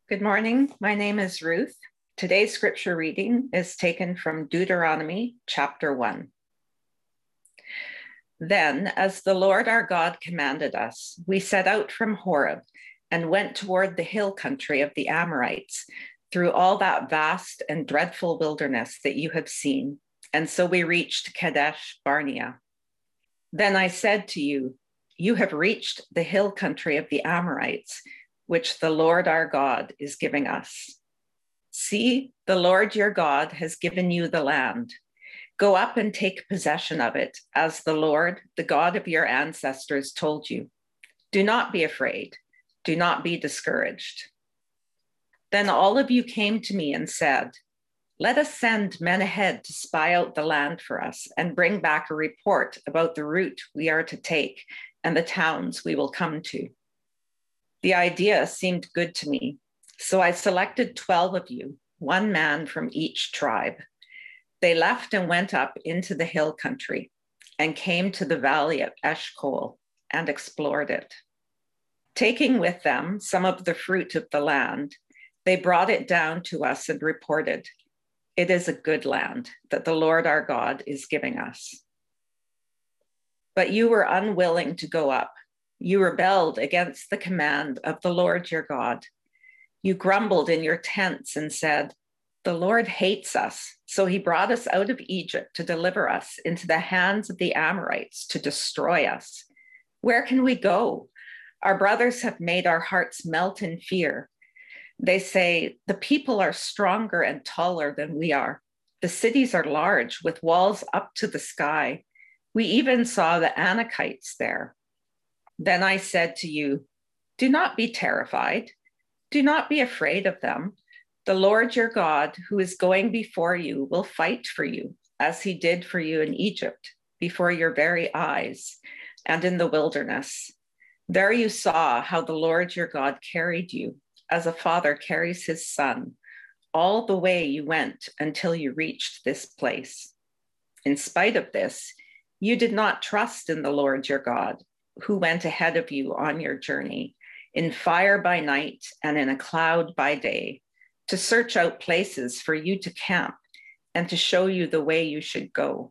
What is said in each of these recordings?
Good morning. My name is Ruth. Today's scripture reading is taken from Deuteronomy chapter 1. Then, as the Lord our God commanded us, we set out from Horeb and went toward the hill country of the Amorites, through all that vast and dreadful wilderness that you have seen. And so we reached Kadesh Barnea. Then I said to you, you have reached the hill country of the Amorites, which the Lord our God is giving us. See, the Lord your God has given you the land. Go up and take possession of it, as the Lord, the God of your ancestors, told you. Do not be afraid. Do not be discouraged. Then all of you came to me and said, let us send men ahead to spy out the land for us and bring back a report about the route we are to take and the towns we will come to. The idea seemed good to me, so I selected 12 of you, one man from each tribe. They left and went up into the hill country and came to the valley of Eshcol and explored it. Taking with them some of the fruit of the land, they brought it down to us and reported, it is a good land that the Lord our God is giving us. But you were unwilling to go up. You rebelled against the command of the Lord your God. You grumbled in your tents and said, the Lord hates us, so he brought us out of Egypt to deliver us into the hands of the Amorites to destroy us. Where can we go? Our brothers have made our hearts melt in fear. They say, the people are stronger and taller than we are. The cities are large with walls up to the sky. We even saw the Anakites there. Then I said to you, do not be terrified. Do not be afraid of them. The Lord your God, who is going before you, will fight for you, as he did for you in Egypt, before your very eyes, and in the wilderness. There you saw how the Lord your God carried you, as a father carries his son, all the way you went until you reached this place. In spite of this, you did not trust in the Lord your God, who went ahead of you on your journey, in fire by night and in a cloud by day, to search out places for you to camp and to show you the way you should go.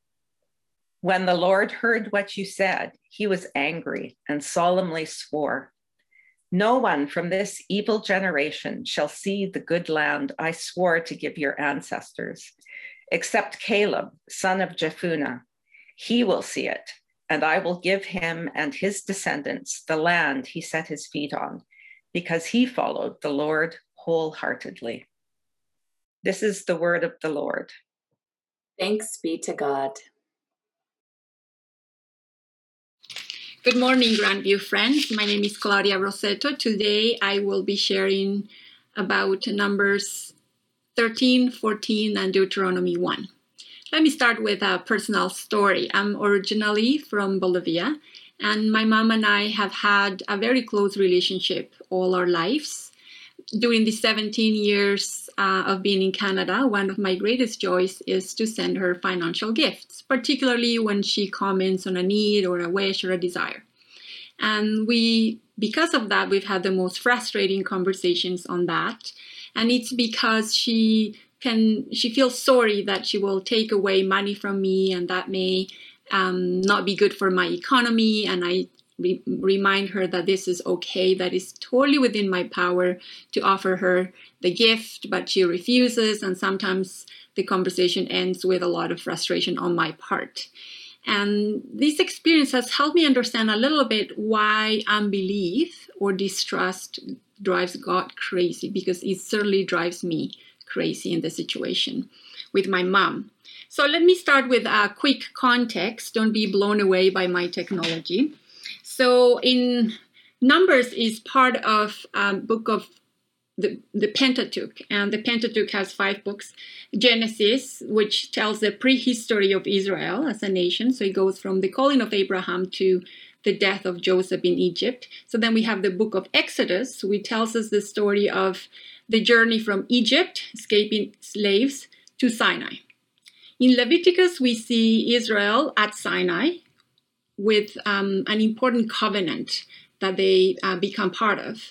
When the Lord heard what you said, he was angry and solemnly swore, no one from this evil generation shall see the good land I swore to give your ancestors, except Caleb, son of Jephunneh. He will see it, and I will give him and his descendants the land he set his feet on, because he followed the Lord wholeheartedly. This is the word of the Lord. Thanks be to God. Good morning, Grandview friends. My name is Claudia Rossetto. Today I will be sharing about Numbers 13, 14, and Deuteronomy 1. Let me start with a personal story. I'm originally from Bolivia, and my mom and I have had a very close relationship all our lives. During the 17 years of being in Canada, one of my greatest joys is to send her financial gifts, particularly when she comments on a need or a wish or a desire. And because of that, we've had the most frustrating conversations on that. And it's because she feels sorry that she will take away money from me, and that may not be good for my economy. And I remind her that this is okay, that it's totally within my power to offer her the gift, but she refuses. And sometimes the conversation ends with a lot of frustration on my part. And this experience has helped me understand a little bit why unbelief or distrust drives God crazy, because it certainly drives me crazy in the situation with my mom. So let me start with a quick context. Don't be blown away by my technology. So in Numbers is part of a book of the Pentateuch, and the Pentateuch has 5 books. Genesis, which tells the prehistory of Israel as a nation. So it goes from the calling of Abraham to the death of Joseph in Egypt. So then we have the book of Exodus, which tells us the story of the journey from Egypt, escaping slaves, to Sinai. In Leviticus, we see Israel at Sinai with an important covenant that they become part of.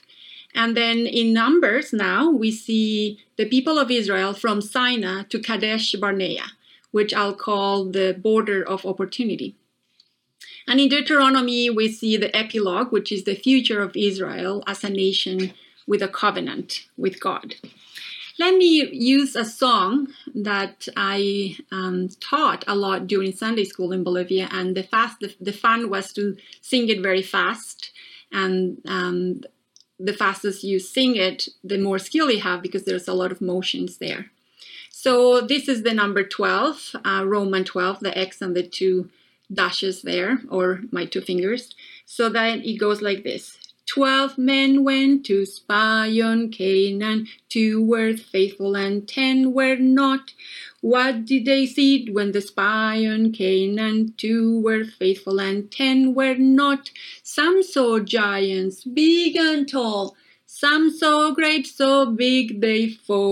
And then in Numbers now, we see the people of Israel from Sinai to Kadesh Barnea, which I'll call the border of opportunity. And in Deuteronomy, we see the epilogue, which is the future of Israel as a nation with a covenant with God. Let me use a song that I taught a lot during Sunday school in Bolivia, and the fun was to sing it very fast. And the fastest you sing it, the more skill you have, because there's a lot of motions there. So this is the number 12, Roman 12, the X and the 2 dashes there, or my 2 fingers. So then it goes like this. 12 men went to spy on Canaan, 2 were faithful and 10 were not. What did they see when they spy on Canaan? 2 were faithful and 10 were not. Some saw giants, big and tall. Some saw grapes so big they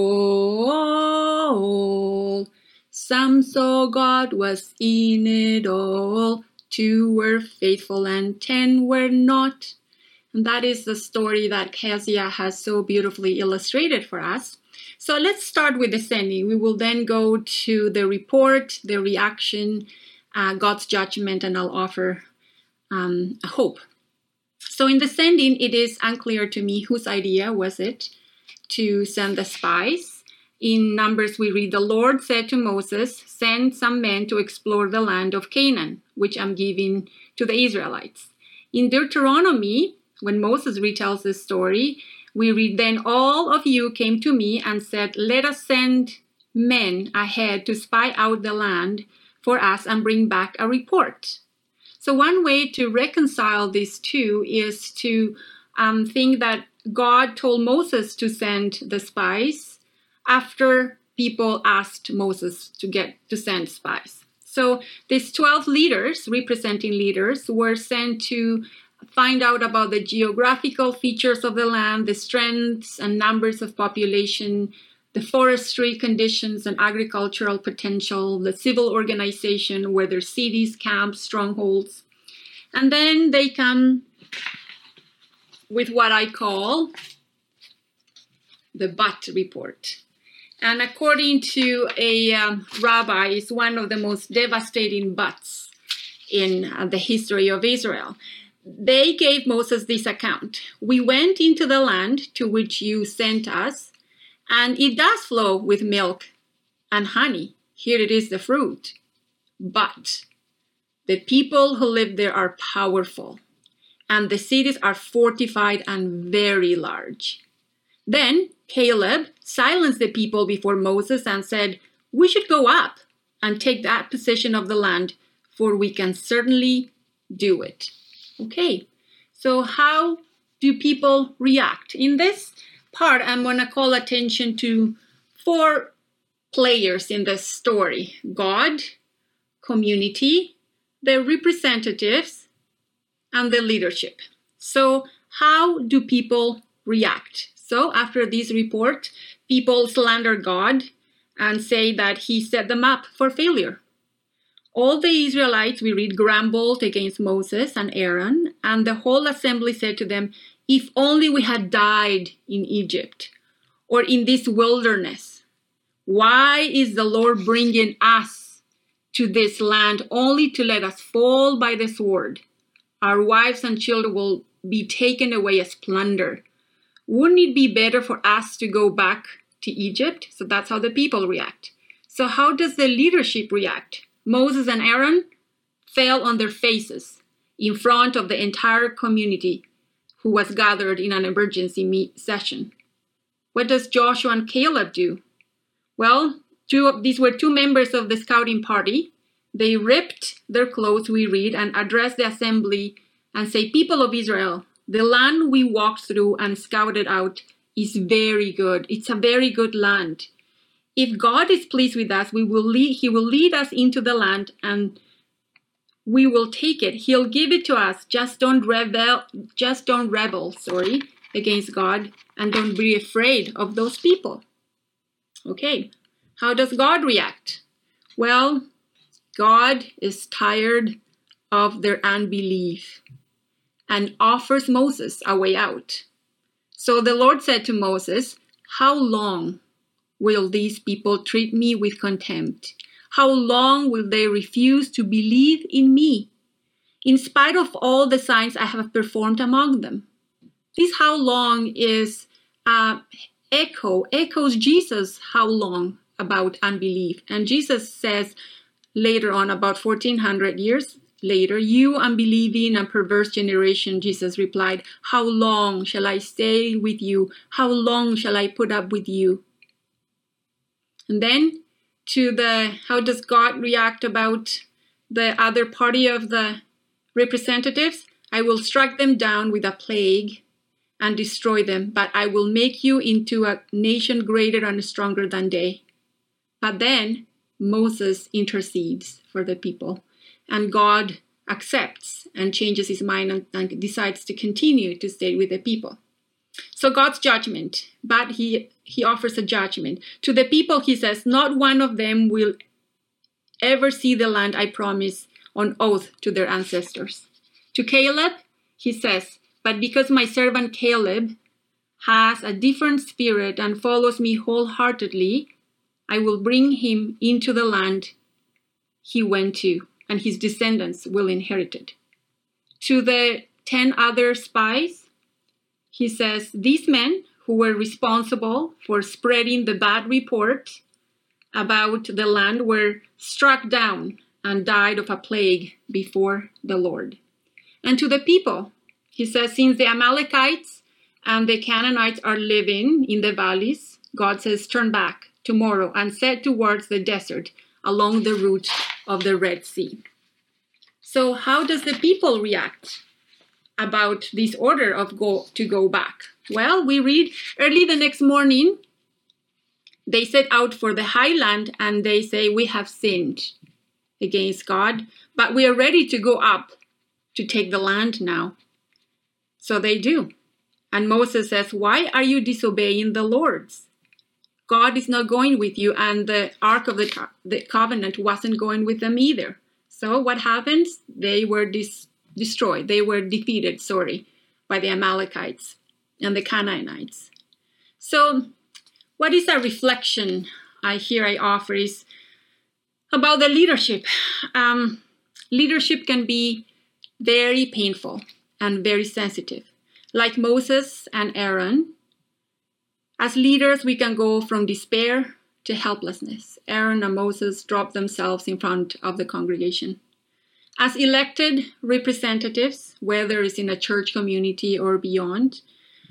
fall. Some saw God was in it all. 2 were faithful and 10 were not. And that is the story that Kezia has so beautifully illustrated for us. So let's start with the sending. We will then go to the report, the reaction, God's judgment, and I'll offer a hope. So in the sending, it is unclear to me whose idea was it to send the spies. In Numbers, we read, the Lord said to Moses, send some men to explore the land of Canaan, which I'm giving to the Israelites. In Deuteronomy, when Moses retells this story, we read, then all of you came to me and said, let us send men ahead to spy out the land for us and bring back a report. So one way to reconcile these two is to think that God told Moses to send the spies after people asked Moses to send spies. So these 12 leaders, representing leaders, were sent to find out about the geographical features of the land, the strengths and numbers of population, the forestry conditions and agricultural potential, the civil organization, whether cities, camps, strongholds. And then they come with what I call the but report. And according to a rabbi, it's one of the most devastating buts in the history of Israel. They gave Moses this account. We went into the land to which you sent us, and it does flow with milk and honey. Here it is, the fruit. But the people who live there are powerful, and the cities are fortified and very large. Then Caleb silenced the people before Moses and said, we should go up and take that possession of the land, for we can certainly do it. Okay, so how do people react? In this part, I'm going to call attention to 4 players in this story: God, community, the representatives, and the leadership. So how do people react? So after this report, people slander God and say that he set them up for failure. All the Israelites, we read, grumbled against Moses and Aaron, and the whole assembly said to them, if only we had died in Egypt or in this wilderness. Why is the Lord bringing us to this land only to let us fall by the sword? Our wives and children will be taken away as plunder. Wouldn't it be better for us to go back to Egypt? So that's how the people react. So how does the leadership react? Moses and Aaron fell on their faces in front of the entire community who was gathered in an emergency session. What does Joshua and Caleb do? Well, these were 2 members of the scouting party. They ripped their clothes, we read, and addressed the assembly and say, people of Israel, the land we walked through and scouted out is very good. It's a very good land. If God is pleased with us, he will lead us into the land and we will take it. He'll give it to us. Just don't rebel against God, and don't be afraid of those people. Okay, how does God react? Well, God is tired of their unbelief and offers Moses a way out. So the Lord said to Moses, "How long will these people treat me with contempt? How long will they refuse to believe in me, in spite of all the signs I have performed among them?" This how long is echoes Jesus' how long about unbelief. And Jesus says later on, about 1400 years later, "You unbelieving and perverse generation," Jesus replied, "how long shall I stay with you? How long shall I put up with you?" And then to how does God react about the other party of the representatives? "I will strike them down with a plague and destroy them, but I will make you into a nation greater and stronger than they." But then Moses intercedes for the people, and God accepts and changes his mind and decides to continue to stay with the people. So God's judgment, but he offers a judgment. To the people, he says, "Not one of them will ever see the land I promise on oath to their ancestors." To Caleb, he says, "But because my servant Caleb has a different spirit and follows me wholeheartedly, I will bring him into the land he went to, and his descendants will inherit it." To the 10 other spies, he says, "These men who were responsible for spreading the bad report about the land were struck down and died of a plague before the Lord." And to the people, he says, "Since the Amalekites and the Canaanites are living in the valleys," God says, "turn back tomorrow and set towards the desert along the route of the Red Sea." So how does the people react about this order of to go back? Well, we read early the next morning, they set out for the highland and they say, "We have sinned against God, but we are ready to go up to take the land now." So they do. And Moses says, "Why are you disobeying the Lord? God is not going with you, and the Ark of the Covenant wasn't going with them either." So what happens? They were destroyed. They were defeated, by the Amalekites and the Canaanites. So what is a reflection I offer is about the leadership. Leadership can be very painful and very sensitive. Like Moses and Aaron, as leaders, we can go from despair to helplessness. Aaron and Moses dropped themselves in front of the congregation. As elected representatives, whether it's in a church community or beyond,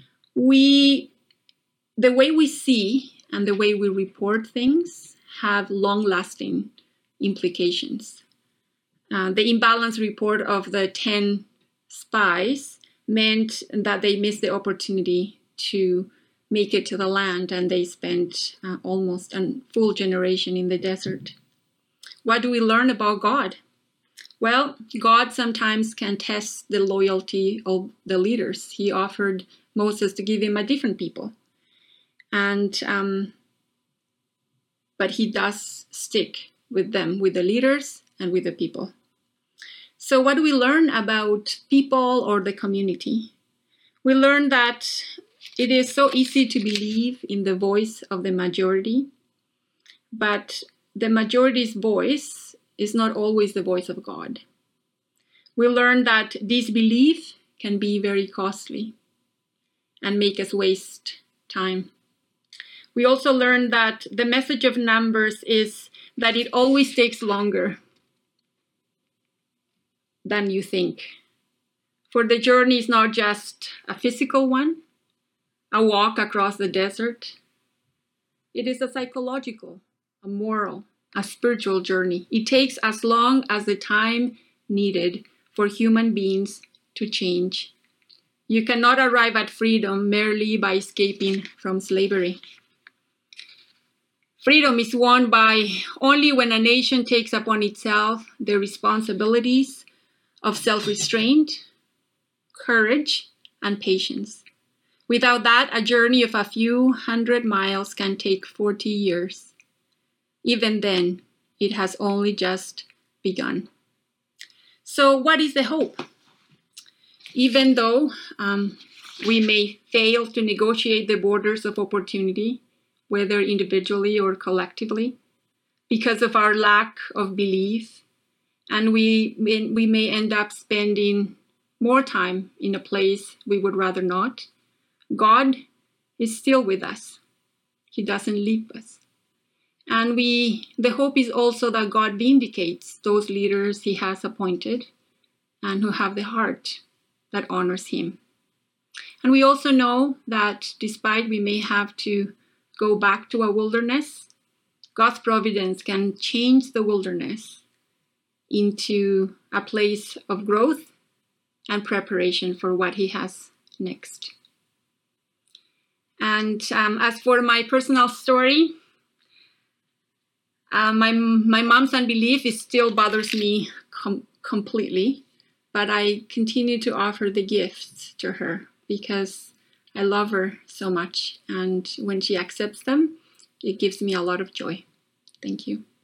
the way we see and the way we report things have long-lasting implications. The imbalanced report of the 10 spies meant that they missed the opportunity to make it to the land, and they spent almost a full generation in the desert. What do we learn about God? Well, God sometimes can test the loyalty of the leaders. He offered Moses to give him a different people, but he does stick with them, with the leaders and with the people. So what do we learn about people or the community? We learn that it is so easy to believe in the voice of the majority, but the majority's voice is not always the voice of God. We learn that disbelief can be very costly and make us waste time. We also learn that the message of Numbers is that it always takes longer than you think. For the journey is not just a physical one, a walk across the desert. It is a psychological, a moral, a spiritual journey. It takes as long as the time needed for human beings to change. You cannot arrive at freedom merely by escaping from slavery. Freedom is won by only when a nation takes upon itself the responsibilities of self-restraint, courage, and patience. Without that, a journey of a few hundred miles can take 40 years. Even then, it has only just begun. So what is the hope? Even though We may fail to negotiate the borders of opportunity, whether individually or collectively, because of our lack of belief. And we may end up spending more time in a place we would rather not. God is still with us. He doesn't leave us. And the hope is also that God vindicates those leaders he has appointed and who have the heart that honors him. And we also know that despite we may have to go back to a wilderness, God's providence can change the wilderness into a place of growth and preparation for what he has next. And as for my personal story, my mom's unbelief still bothers me completely, but I continue to offer the gifts to her because I love her so much. And when she accepts them, it gives me a lot of joy. Thank you.